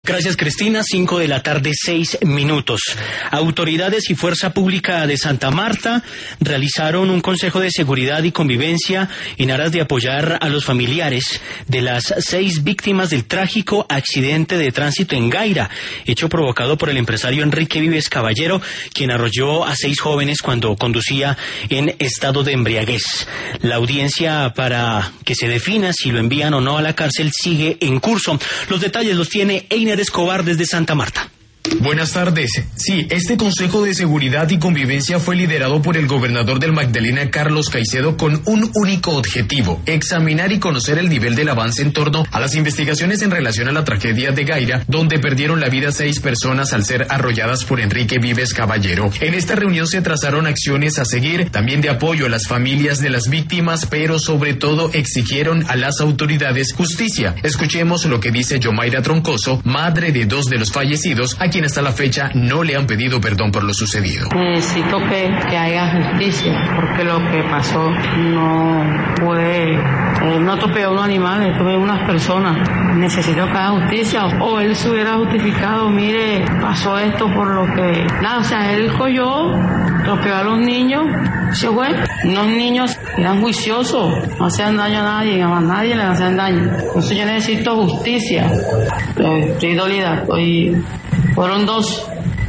Gracias, Cristina. 5 de la tarde, 6 minutos. Autoridades y Fuerza Pública de Santa Marta realizaron un consejo de seguridad y convivencia en aras de apoyar a los familiares de las 6 víctimas del trágico accidente de tránsito en Gaira, hecho provocado por el empresario Enrique Vives Caballero, quien arrolló a 6 jóvenes cuando conducía en estado de embriaguez. La audiencia para que se defina si lo envían o no a la cárcel sigue en curso. Los detalles los tiene Einer Escobar desde Santa Marta. Buenas tardes. Sí, este Consejo de Seguridad y Convivencia fue liderado por el gobernador del Magdalena, Carlos Caicedo, con un único objetivo: examinar y conocer el nivel del avance en torno a las investigaciones en relación a la tragedia de Gaira, donde perdieron la vida 6 personas al ser arrolladas por Enrique Vives Caballero. En esta reunión se trazaron acciones a seguir, también de apoyo a las familias de las víctimas, pero sobre todo exigieron a las autoridades justicia. Escuchemos lo que dice Yomaira Troncoso, madre de 2 de los fallecidos, a quien hasta la fecha no le han pedido perdón por lo sucedido. Necesito que haya justicia, porque lo que pasó no fue, no atropelló a un animal, atropelló a unas personas. Necesito que haya justicia, o él se hubiera justificado: mire, pasó esto por lo que... Nada, o sea, él cogió, atropelló a los niños, se fue. Los niños eran juiciosos, no hacían daño a nadie, a nadie le hacían daño. Entonces yo necesito justicia. Estoy dolida, fueron dos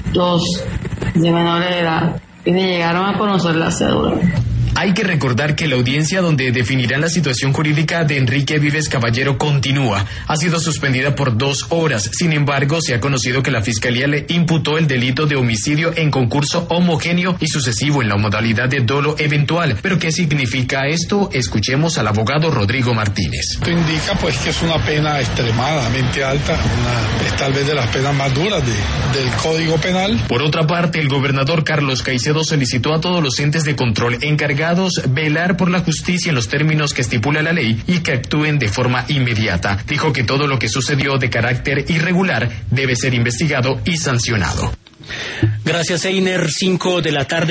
de menores de edad y me llegaron a conocer la cédula. Hay que recordar que la audiencia donde definirán la situación jurídica de Enrique Vives Caballero continúa. Ha sido suspendida por 2 horas. Sin embargo, se ha conocido que la Fiscalía le imputó el delito de homicidio en concurso homogéneo y sucesivo en la modalidad de dolo eventual. ¿Pero qué significa esto? Escuchemos al abogado Rodrigo Martínez. Esto indica pues que es una pena extremadamente alta, es tal vez de las penas más duras del Código Penal. Por otra parte, el gobernador Carlos Caicedo solicitó a todos los entes de control encargados velar por la justicia en los términos que estipula la ley y que actúen de forma inmediata. Dijo que todo lo que sucedió de carácter irregular debe ser investigado y sancionado. Gracias, Einer. 5 de la tarde.